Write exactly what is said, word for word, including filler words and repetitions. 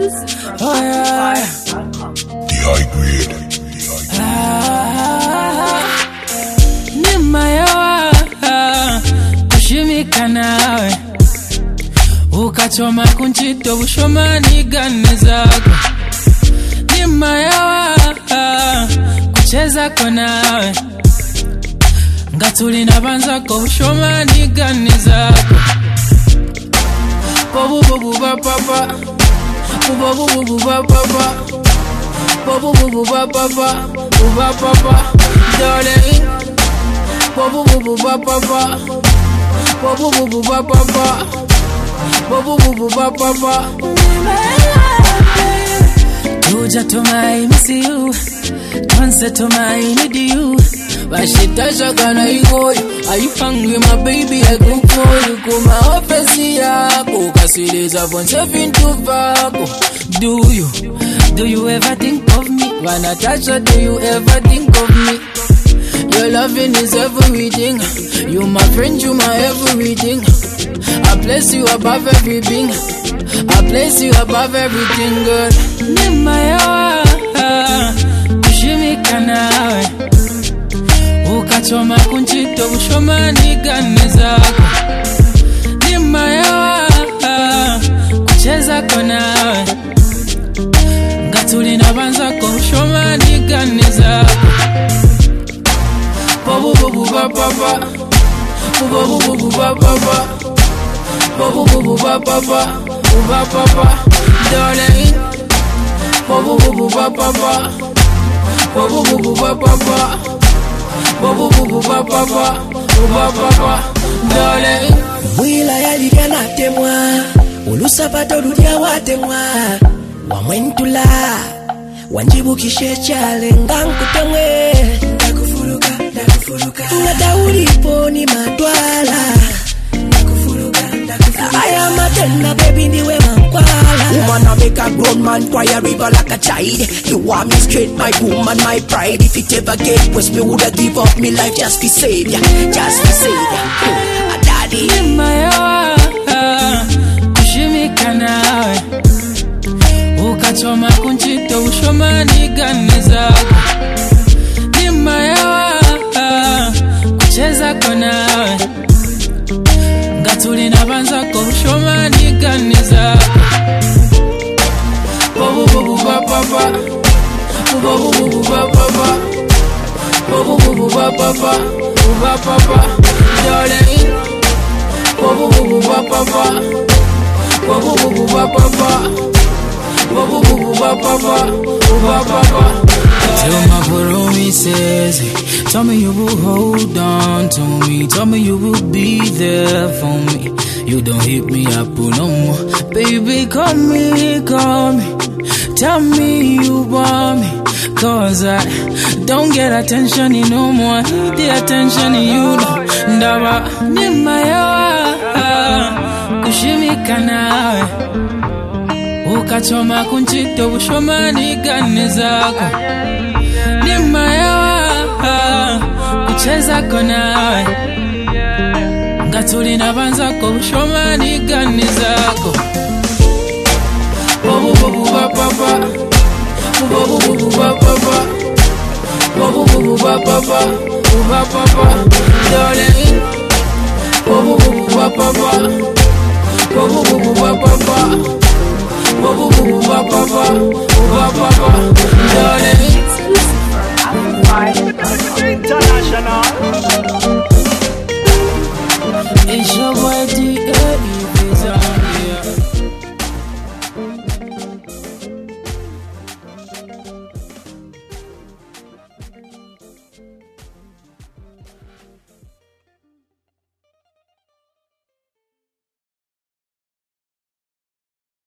Oh yeah. The high grade. Ah, nimayawa kushimika nawe ukachoma kunchito bushomani gani zako. Nimayawa kucheza kwa nawe ngatuli nabanza ko bushomani gani zako. Bobu bobu ba papa, bobu bobu ba papa, bobu bobu ba papa, ba papa, darling. Bobu bobu ba papa, bobu bobu ba papa, bobu bobu ba papa. Tuja to my miss you, once to my need you. Bashitasha kana iko, are you hungry my baby? I cook for you, kuma ofesi yako, kasileza von seven to vako. Do you, do you ever think of me? Wanatasha, do you ever think of me? Your loving is everything, you my friend, you my everything. I place you above everything, I place you above everything, girl. Nimayawa, kushimika nawe ukachoma kunchito bushomani gani zako. Nimayawa kucheza kwa nawe ngatuli nabanza ko bushomani gani zako. Bobu bobu ba papa, bobu bobu ba papa, bobu bobu ba papa, ba papa, darling. Bobu bobu ba papa, bobu bobu ba papa, bobu bobu ba papa, ba papa, darling. Wila yaligana temwa, ulusapato dudia watemwa, wamwentula, wanjibu kishecha ngangu temwe. Ndakufuruka, ndakufuruka, ngadauripo ni madwala. Ndakufuruka, ndakufuruka, I am a tender baby ndiwe mankwala. Woman I make a grown man cry a river like a child. You want me straight, my woman, my pride. If it ever get worse, me woulda give up me life just to save ya, just to save ya. Oh, a daddy. Nimayawa kushimika nawe ukachoma kunchito bushomani gani zako. Nimayawa kucheza kwa nawe ngatuli nabanza ko bushomani gani zako. Bobu bobu ba papa, bobu bobu ba papa, bobu bobu ba papa, ba papa, darling. Bobu bobu ba papa, bobu bobu ba papa, bobu bobu ba papa, ba papa. Tell my promises, tell me you will hold on to me, tell me you will be there for me. You don't hit me up no more, baby. Call me, call me, tell me you want me, cause I don't get attention in no more. I need the attention in you. Ndawa nimayawa kushimika nawe ukachoma kunchito bushomani gani zako. Nimayawa kucheza kwa nawe ngatuli nabanza ko bushomani gani zako. Bobu bobu ba papa, bobu bobu ba papa, bobu bobu ba papa, ba papa, darling. Bobu bobu ba papa,